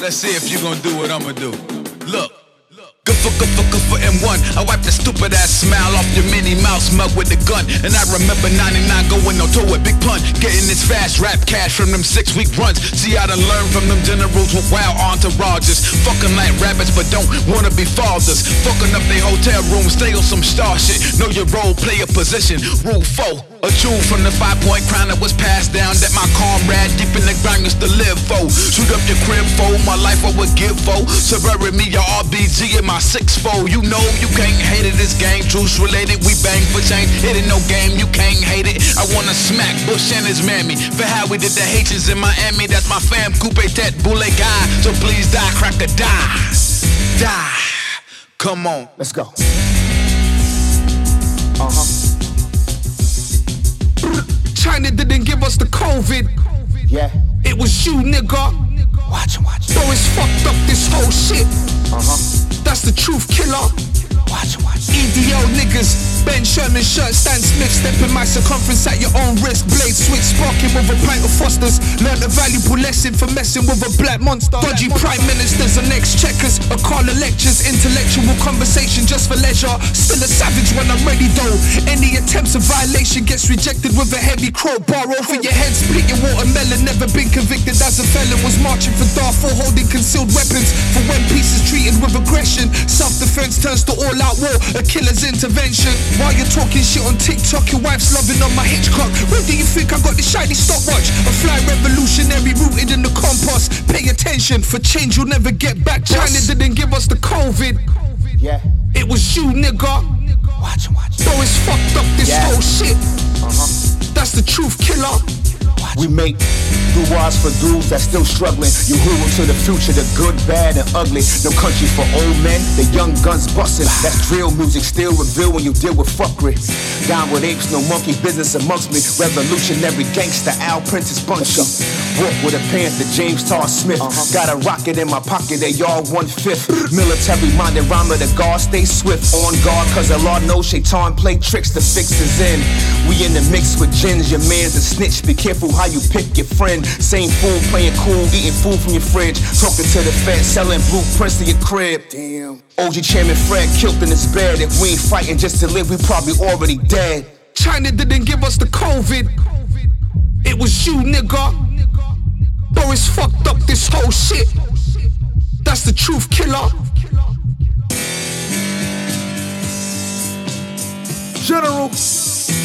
Let's see if you gon' do what I'ma do. Look. Good for M1. I wipe the stupid ass smile off your Minnie Mouse mug with the gun. And I remember 99 going on tour with Big Pun, getting this fast rap cash from them 6-week runs. See, I done learned from them generals with wild entourages. Fucking like rabbits but don't wanna be fathers. Fucking up they hotel room, stay on some star shit. Know your role, play a position. Rule 4. A jewel from the 5-point crown that was passed down that my comrade deep in the ground used to live for. Shoot up your crib for my life I would give for. So bury me your RBG in my 6-4. You know you can't hate it, this game truth related. We bang for change, it ain't no game, you can't hate it. I wanna smack Bush and his mammy for how we did the Haitians in Miami. That's my fam, coupe tete, boule guy. So please die, cracker, die. Die. Come on, let's go. China didn't give us the COVID. Yeah. It was you, nigga. Watch. Bro, it's fucked up, this whole shit. That's the truth, killer. Watch. EDO niggas, Ben Sherman shirt, Stan Smith, stepping my circumference at your own risk. Blade switch, sparking with a pint of Fosters. Learned a valuable lesson for messing with a black monster. Dodgy prime ministers and ex-checkers. A call of lectures, intellectual conversation just for leisure. Still a savage when I'm ready though. Any attempts of violation gets rejected with a heavy crowbar over your head. Split your watermelon, never been convicted as a felon. Was marching for Darfur, holding concealed weapons. For when peace is treated with aggression, self-defense turns to all-out war. A killer's intervention. While you're talking shit on TikTok, your wife's loving on my Hitchcock. Where do you think I got this shiny stopwatch? A fly revolutionary rooted in the compost. Pay attention, for change you'll never get back. China didn't give us the COVID. Yeah. It was you, nigga. Watch. Bro, it's fucked up, this whole shit. That's the truth, killer. We make doo-wahs for dudes that's still struggling. You hurl to the future, the good, bad, and ugly. No country for old men, the young guns bustin'. That's drill music, still reveal when you deal with fuckery. Down with apes, no monkey business amongst me. Revolutionary gangster, Al Prentice Bunchy. Walk with a panther, James Tar Smith. Got a rocket in my pocket, they all 1/5. Military minded rhymer, the guard stay swift. On guard, cause the Lord knows Shaitan play tricks, the fix is in. We in the mix with gins, your man's a snitch. Be careful how you pick your friend. Same fool playing cool, eating food from your fridge. Talking to the feds, selling blueprints to your crib. Damn. OG Chairman Fred killed in his bed. If we ain't fighting just to live, we probably already dead. China didn't give us the COVID. It was you, nigga. Bro, it's fucked up, this whole shit. That's the truth, killer. General